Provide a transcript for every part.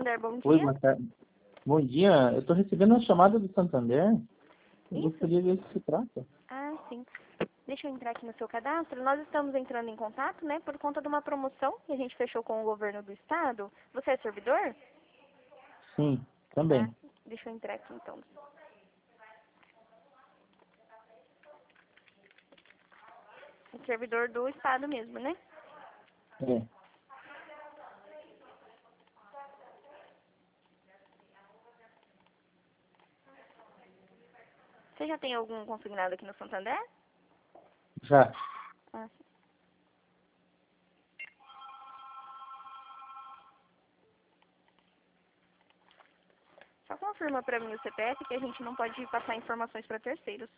Santander, bom Oi, dia. boa tarde. Bom dia, eu estou recebendo uma chamada do Santander. Eu Isso? gostaria de ver o que se trata. Ah, sim. Deixa eu entrar aqui no seu cadastro. Nós estamos entrando em contato, né, por conta de uma promoção que a gente fechou com o governo do estado. Você é servidor? Sim, Ah, também. deixa eu entrar aqui então. É servidor do estado mesmo, né? É. Você já tem algum consignado aqui no Santander? Já. Ah, sim. Só confirma pra mim o CPF que a gente não pode passar informações para terceiros.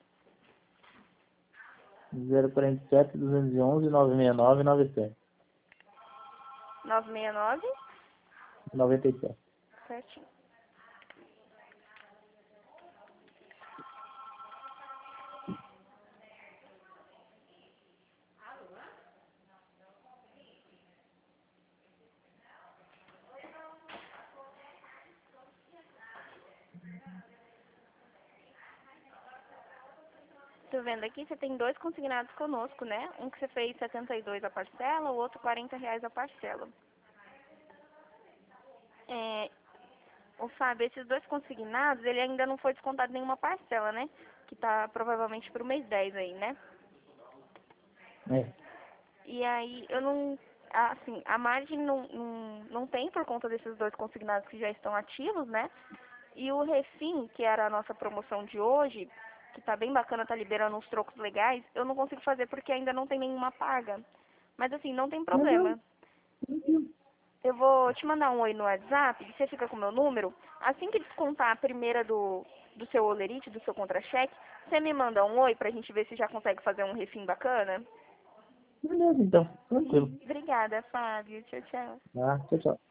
047 211 969 97. 969? 97. Certinho. Tô vendo aqui, você tem dois consignados conosco, né? Um que você fez 72 a parcela, o outro R$ 40 a parcela. Ô Fábio, esses dois consignados, ele ainda não foi descontado nenhuma parcela, né? Que tá provavelmente pro mês 10 aí, né? É. E aí, eu não... Assim, a margem não tem por conta desses dois consignados que já estão ativos, né? E o Refim, que era a nossa promoção de hoje, que tá bem bacana, tá liberando uns trocos legais, eu não consigo fazer porque ainda não tem nenhuma paga. Mas assim, não tem Mas problema. Eu vou te mandar um oi no WhatsApp, você fica com o meu número. Assim que descontar a primeira do seu olerite, do seu contra-cheque, você me manda um oi pra gente ver se já consegue fazer um refim bacana? beleza, então. Tranquilo. Obrigada, Fábio. Tchau, tchau. Tá, tchau, tchau.